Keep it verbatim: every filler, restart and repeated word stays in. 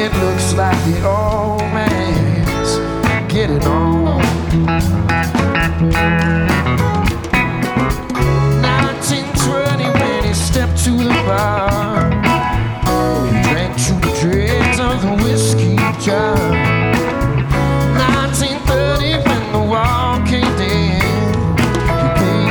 it looks like the old man's getting on. nineteen twenty when he stepped to the bar, he drank two dregs of the whiskey jar.